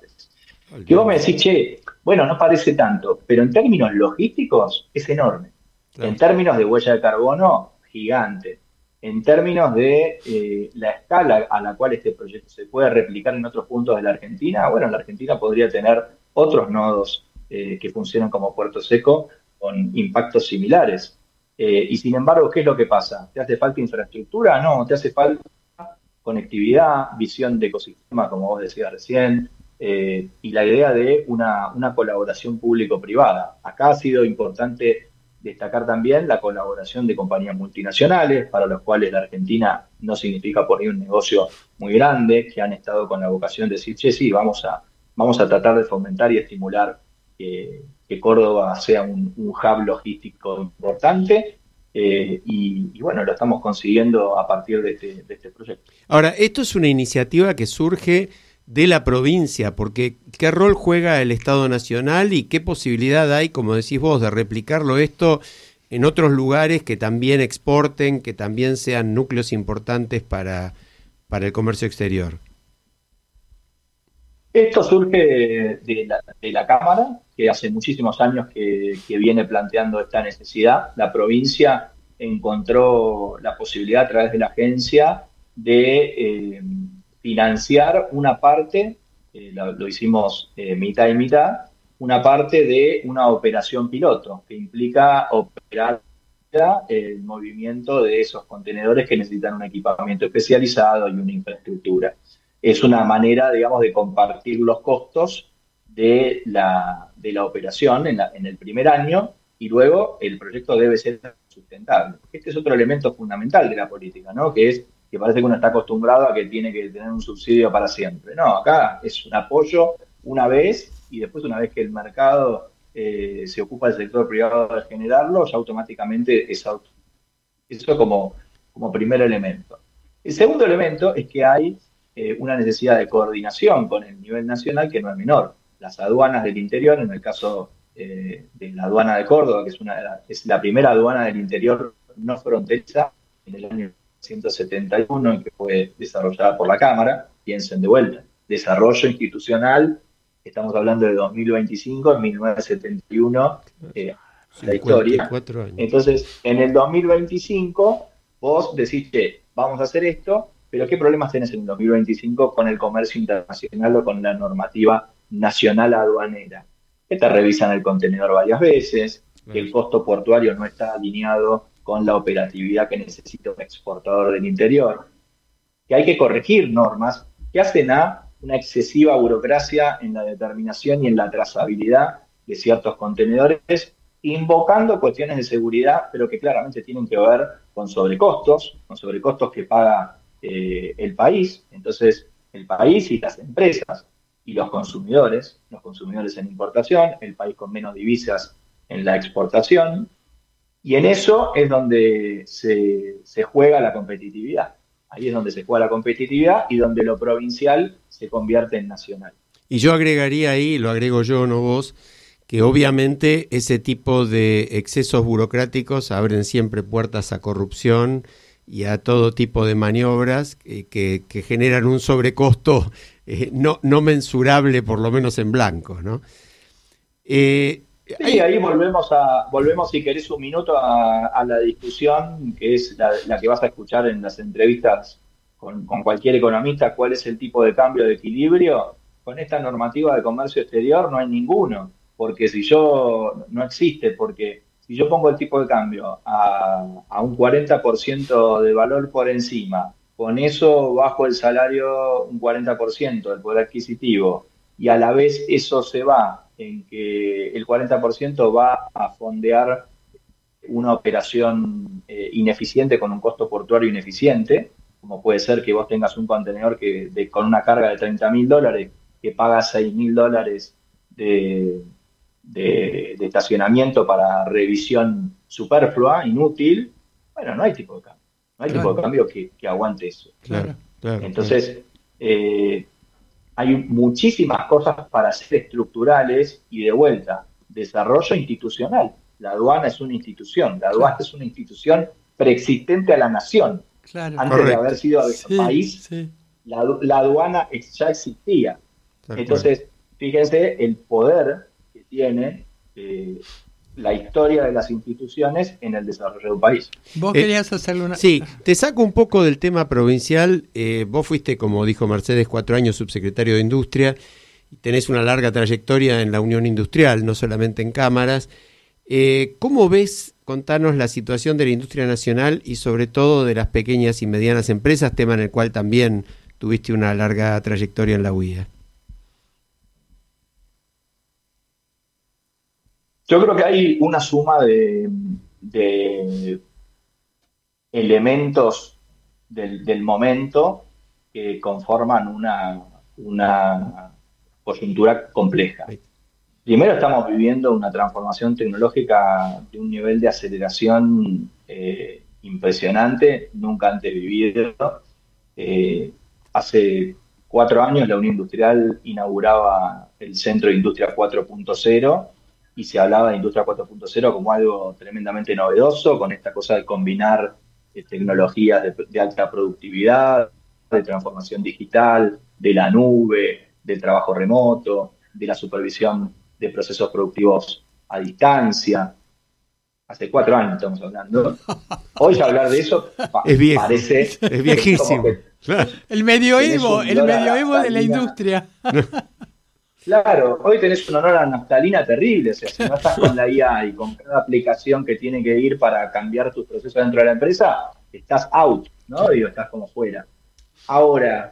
Que vos me decís, che, bueno, no parece tanto, pero en términos logísticos es enorme. Claro. En términos de huella de carbono, gigante. En términos de la escala a la cual este proyecto se puede replicar en otros puntos de la Argentina, bueno, la Argentina podría tener otros nodos que funcionan como puerto seco con impactos similares. Y sin embargo, ¿qué es lo que pasa? ¿Te hace falta infraestructura? No, te hace falta conectividad, visión de ecosistema, como vos decías recién, y la idea de una colaboración público-privada. Acá ha sido importante destacar también la colaboración de compañías multinacionales, para los cuales la Argentina no significa por ahí un negocio muy grande, que han estado con la vocación de decir, che, sí, vamos a tratar de fomentar y estimular que Córdoba sea un hub logístico importante, y bueno, lo estamos consiguiendo a partir de este proyecto. Ahora, esto es una iniciativa que surge de la provincia, porque ¿qué rol juega el Estado Nacional y qué posibilidad hay, como decís vos, de replicarlo esto en otros lugares que también exporten, que también sean núcleos importantes para el comercio exterior? Esto surge de la Cámara, que hace muchísimos años que viene planteando esta necesidad. La provincia encontró la posibilidad a través de la agencia de financiar una parte, lo hicimos mitad y mitad, una parte de una operación piloto, que implica operar el movimiento de esos contenedores que necesitan un equipamiento especializado y una infraestructura. Es una manera, digamos, de compartir los costos de la operación en el primer año, y luego el proyecto debe ser sustentable. Este es otro elemento fundamental de la política, ¿no? Que parece que uno está acostumbrado a que tiene que tener un subsidio para siempre. No, acá es un apoyo una vez, y después, una vez que el mercado se ocupa el sector privado de generarlo, ya automáticamente eso como primer elemento. El segundo elemento es que hay una necesidad de coordinación con el nivel nacional que no es menor. Las aduanas del interior, en el caso de la aduana de Córdoba, que es la primera aduana del interior no fronteriza en el año 1971, y que fue desarrollada por la Cámara. Piensen de vuelta, desarrollo institucional, estamos hablando de 2025, en 1971, la historia. Años. Entonces, en el 2025, vos decís, vamos a hacer esto, pero ¿qué problemas tenés en el 2025 con el comercio internacional o con la normativa nacional aduanera? Que te revisan el contenedor varias veces, que el costo portuario no está alineado con la operatividad que necesita un exportador del interior, que hay que corregir normas que hacen a una excesiva burocracia en la determinación y en la trazabilidad de ciertos contenedores, invocando cuestiones de seguridad, pero que claramente tienen que ver con sobrecostos que paga el país. Entonces, el país y las empresas y los consumidores en importación, el país con menos divisas en la exportación, Y en eso es donde se juega la competitividad. Ahí es donde se juega la competitividad y donde lo provincial se convierte en nacional. Y yo agregaría ahí, lo agrego yo, no vos, que obviamente ese tipo de excesos burocráticos abren siempre puertas a corrupción y a todo tipo de maniobras que generan un sobrecosto no mensurable, por lo menos en blanco, ¿no? Sí, ahí volvemos si querés un minuto a la discusión, que es la que vas a escuchar en las entrevistas con cualquier economista, cuál es el tipo de cambio de equilibrio. Con esta normativa de comercio exterior no hay ninguno, porque no existe, porque si yo pongo el tipo de cambio a un 40% de valor por encima, con eso bajo el salario un 40% del poder adquisitivo, y a la vez eso se va en que el 40% va a fondear una operación ineficiente con un costo portuario ineficiente, como puede ser que vos tengas un contenedor con una carga de $30.000 que paga $6.000 de estacionamiento para revisión superflua, inútil. Bueno, no hay tipo de cambio. No hay tipo de cambio que aguante eso. Claro. Entonces, hay muchísimas cosas para ser estructurales y de vuelta, desarrollo institucional. La aduana es una institución, la aduana es una institución preexistente a la nación. Claro. Antes de haber sido país, sí. La aduana ya existía. Entonces, fíjense el poder que tiene la historia de las instituciones en el desarrollo de un país. Vos querías hacerle una... Sí, te saco un poco del tema provincial. Vos fuiste, como dijo Mercedes, 4 años subsecretario de Industria y tenés una larga trayectoria en la Unión Industrial, no solamente en cámaras. ¿Cómo ves, contanos, la situación de la industria nacional y sobre todo de las pequeñas y medianas empresas, tema en el cual también tuviste una larga trayectoria en la UIA? Yo creo que hay una suma de elementos del momento que conforman una coyuntura compleja. Primero, estamos viviendo una transformación tecnológica de un nivel de aceleración impresionante, nunca antes vivido. Hace 4 años la Unión Industrial inauguraba el Centro de Industria 4.0 y se hablaba de Industria 4.0 como algo tremendamente novedoso, con esta cosa de combinar tecnologías de alta productividad, de transformación digital, de la nube, del trabajo remoto, de la supervisión de procesos productivos a distancia. Hace 4 años estamos hablando. Hoy hablar de eso es viejo, parece... Es viejísimo. El medioevo de la industria. Claro, hoy tenés un olor a naftalina terrible, o sea, si no estás con la IA y con cada aplicación que tiene que ir para cambiar tus procesos dentro de la empresa, estás out, ¿no? Digo, estás como fuera. Ahora,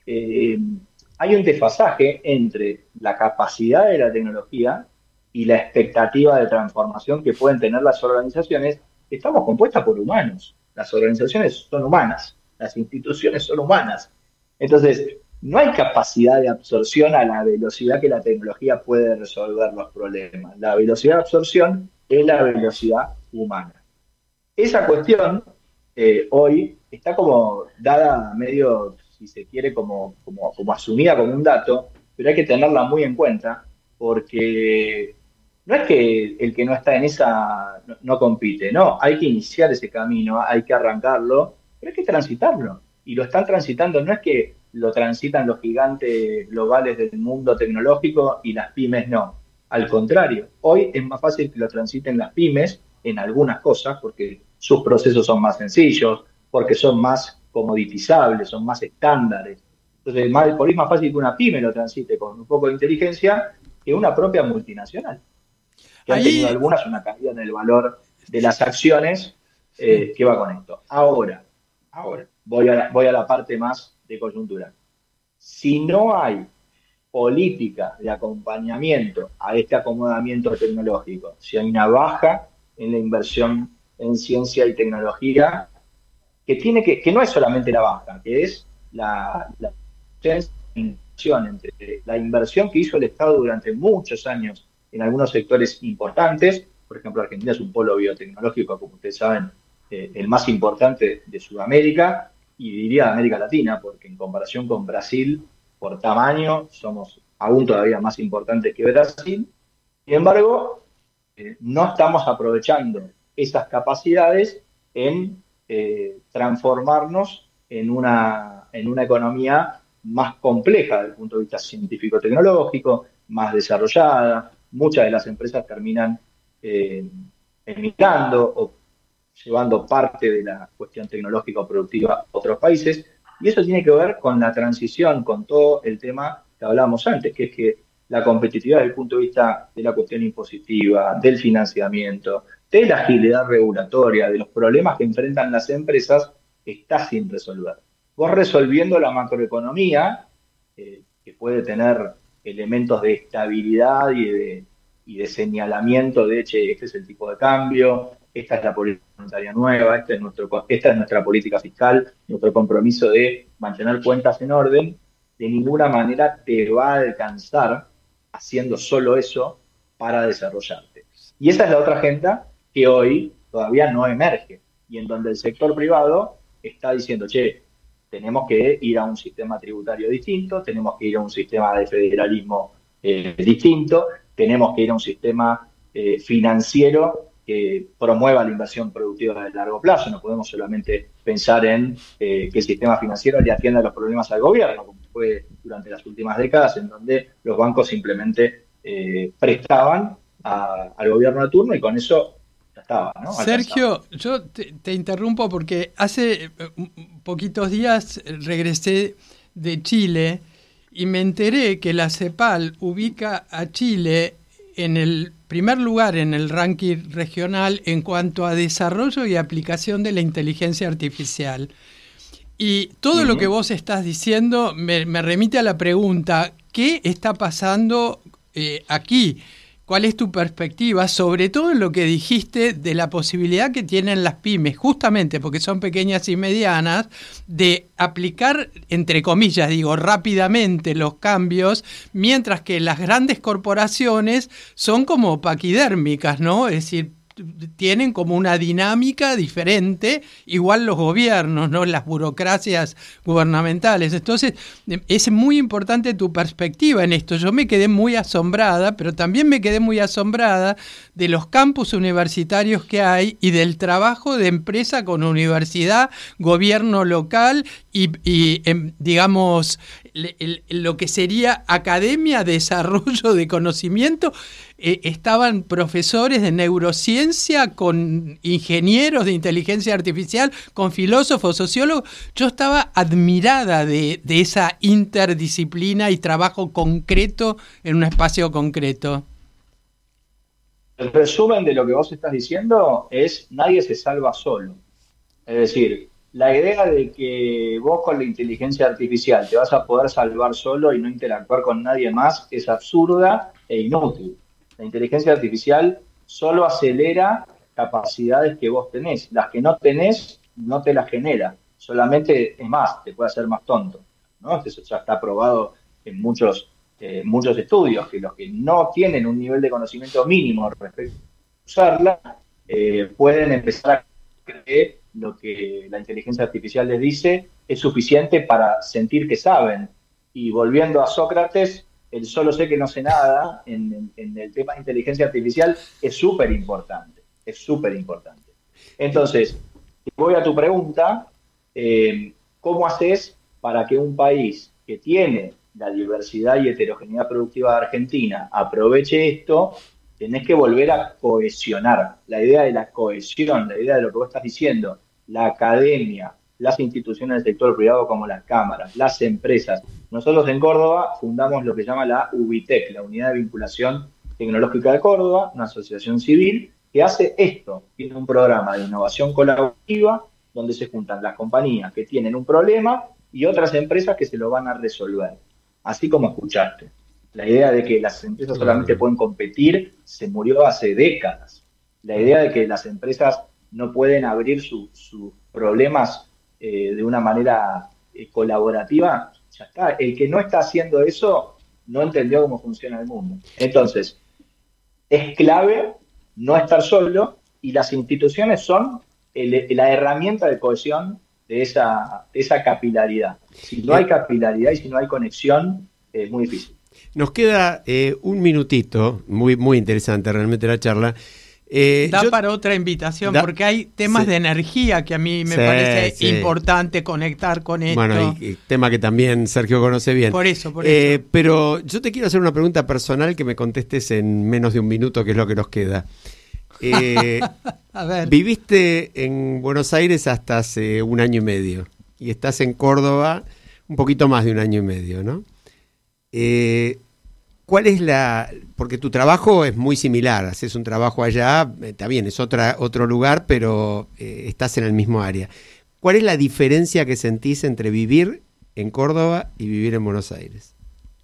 hay un desfasaje entre la capacidad de la tecnología y la expectativa de transformación que pueden tener las organizaciones. Estamos compuestas por humanos, las organizaciones son humanas, las instituciones son humanas. Entonces, no hay capacidad de absorción a la velocidad que la tecnología puede resolver los problemas. La velocidad de absorción es la velocidad humana. Esa cuestión hoy está como dada medio, si se quiere, como asumida como un dato, pero hay que tenerla muy en cuenta porque no es que el que no está en esa no compite, no, hay que iniciar ese camino, hay que arrancarlo, pero hay que transitarlo. Y lo están transitando, no es que lo transitan los gigantes globales del mundo tecnológico y las pymes no. Al contrario, hoy es más fácil que lo transiten las pymes en algunas cosas porque sus procesos son más sencillos, porque son más comoditizables, son más estándares. Entonces, por ahí es más fácil que una pyme lo transite con un poco de inteligencia que una propia multinacional, que han tenido algunas una caída en el valor de las acciones que va con esto. Ahora, voy a la parte más de coyuntura. Si no hay política de acompañamiento a este acomodamiento tecnológico, si hay una baja en la inversión en ciencia y tecnología, que no es solamente la baja, que es la inversión entre la inversión que hizo el Estado durante muchos años en algunos sectores importantes, Por ejemplo, Argentina es un polo biotecnológico, como ustedes saben, el más importante de Sudamérica y diría de América Latina, porque en comparación con Brasil, por tamaño, somos aún todavía más importantes que Brasil. Sin embargo, no estamos aprovechando esas capacidades en transformarnos en una economía más compleja desde el punto de vista científico-tecnológico, más desarrollada. Muchas de las empresas terminan emigrando o llevando parte de la cuestión tecnológica o productiva a otros países. Y eso tiene que ver con la transición, con todo el tema que hablábamos antes, que es que la competitividad desde el punto de vista de la cuestión impositiva, del financiamiento, de la agilidad regulatoria, de los problemas que enfrentan las empresas, está sin resolver. Vos resolviendo la macroeconomía, que puede tener elementos de estabilidad y de señalamiento de, che, este es el tipo de cambio, esta es la política monetaria nueva, esta es nuestra política fiscal, nuestro compromiso de mantener cuentas en orden, de ninguna manera te va a alcanzar haciendo solo eso para desarrollarte. Y esa es la otra agenda que hoy todavía no emerge y en donde el sector privado está diciendo, che, tenemos que ir a un sistema tributario distinto, tenemos que ir a un sistema de federalismo distinto, tenemos que ir a un sistema financiero que promueva la inversión productiva de largo plazo. No podemos solamente pensar en que el sistema financiero le atienda los problemas al gobierno, como fue durante las últimas décadas, en donde los bancos simplemente prestaban al gobierno de turno y con eso ya estaba, ¿no? Sergio, yo te interrumpo porque hace poquitos días regresé de Chile y me enteré que la CEPAL ubica a Chile en el primer lugar en el ranking regional en cuanto a desarrollo y aplicación de la inteligencia artificial. Y todo lo que vos estás diciendo me remite a la pregunta, ¿qué está pasando aquí? ¿Cuál es tu perspectiva, sobre todo en lo que dijiste de la posibilidad que tienen las pymes, justamente porque son pequeñas y medianas, de aplicar, entre comillas, digo, rápidamente los cambios, mientras que las grandes corporaciones son como paquidérmicas, ¿no? Es decir, tienen como una dinámica diferente, igual los gobiernos, ¿no? Las burocracias gubernamentales. Entonces, es muy importante tu perspectiva en esto. Yo me quedé muy asombrada, pero también me quedé muy asombrada de los campus universitarios que hay y del trabajo de empresa con universidad, gobierno local y digamos, lo que sería academia, desarrollo de conocimiento. Estaban profesores de neurociencia con ingenieros de inteligencia artificial, con filósofos, sociólogos. Yo estaba admirada de esa interdisciplina y trabajo concreto en un espacio concreto. El resumen de lo que vos estás diciendo es: nadie se salva solo. Es decir, la idea de que vos con la inteligencia artificial te vas a poder salvar solo y no interactuar con nadie más es absurda e inútil. La inteligencia artificial solo acelera capacidades que vos tenés. Las que no tenés, no te las genera. Solamente, es más, te puede hacer más tonto, ¿no? Eso ya está probado en muchos estudios, que los que no tienen un nivel de conocimiento mínimo respecto a usarla, pueden empezar a creer que lo que la inteligencia artificial les dice es suficiente para sentir que saben. Y volviendo a Sócrates, el solo sé que no sé nada en el tema de inteligencia artificial es súper importante, es súper importante. Entonces, voy a tu pregunta, ¿cómo haces para que un país que tiene la diversidad y heterogeneidad productiva de Argentina aproveche esto? Tenés que volver a cohesionar. La idea de la cohesión, la idea de lo que vos estás diciendo, la academia, las instituciones del sector privado como las cámaras, las empresas. Nosotros en Córdoba fundamos lo que se llama la UBITEC, la Unidad de Vinculación Tecnológica de Córdoba, una asociación civil que hace esto. Tiene un programa de innovación colaborativa donde se juntan las compañías que tienen un problema y otras empresas que se lo van a resolver. Así como escuchaste. La idea de que las empresas solamente pueden competir se murió hace décadas. La idea de que las empresas no pueden abrir sus problemas de una manera colaborativa, ya está. El que no está haciendo eso no entendió cómo funciona el mundo. Entonces, es clave no estar solo, y las instituciones son la herramienta de cohesión de esa capilaridad. Si no hay capilaridad y si no hay conexión, es muy difícil. Nos queda un minutito, muy, muy interesante realmente la charla. Para otra invitación, porque hay temas de energía que a mí me parece importante conectar con esto. Bueno, y tema que también Sergio conoce bien. Por eso. Pero yo te quiero hacer una pregunta personal que me contestes en menos de un minuto, que es lo que nos queda. A ver. Viviste en Buenos Aires hasta hace 1 año y medio y estás en Córdoba un poquito más de 1 año y medio, ¿no? ¿Cuál es porque tu trabajo es muy similar, haces un trabajo allá, está bien, es otro lugar, pero estás en el mismo área. ¿Cuál es la diferencia que sentís entre vivir en Córdoba y vivir en Buenos Aires?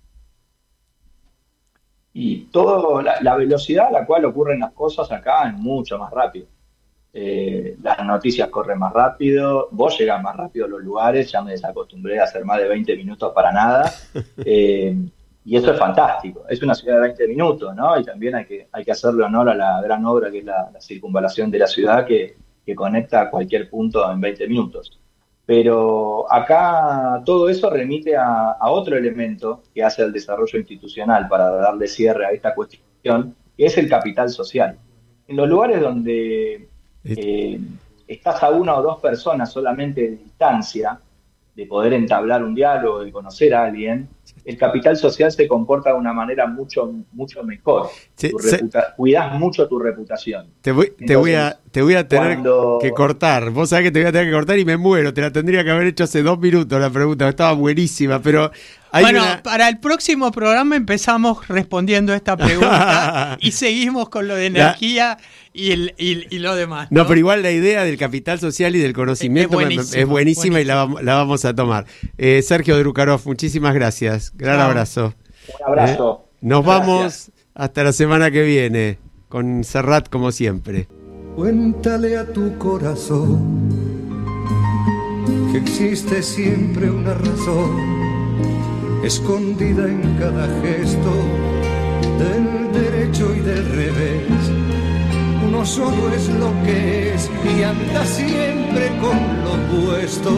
Y la velocidad a la cual ocurren las cosas acá es mucho más rápido. Las noticias corren más rápido, vos llegás más rápido a los lugares, ya me desacostumbré a hacer más de 20 minutos para nada. Y eso es fantástico. Es una ciudad de 20 minutos, ¿no? Y también hay que hacerle honor a la gran obra que es la circunvalación de la ciudad que conecta a cualquier punto en 20 minutos. Pero acá todo eso remite a otro elemento que hace el desarrollo institucional para darle cierre a esta cuestión, que es el capital social. En los lugares donde estás a 1 o 2 personas solamente de distancia, de poder entablar un diálogo, de conocer a alguien, el capital social se comporta de una manera mucho, mucho mejor. Cuidás mucho tu reputación. Te voy a tener que cortar. Vos sabés que te voy a tener que cortar y me muero. Te la tendría que haber hecho hace 2 minutos la pregunta. Estaba buenísima, pero... Para el próximo programa empezamos respondiendo esta pregunta y seguimos con lo de energía y lo demás. No, pero igual la idea del capital social y del conocimiento es buenísima y la vamos a tomar. Sergio Drukarov, muchísimas gracias. Gran abrazo. Un abrazo. Nos vamos hasta la semana que viene con Serrat como siempre. Cuéntale a tu corazón que existe siempre una razón escondida en cada gesto del derecho y del revés. Uno solo es lo que es y anda siempre con lo opuesto.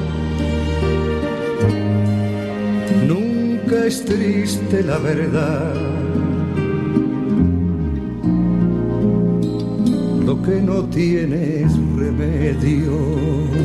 Nunca es triste la verdad. Lo que no tiene es remedio.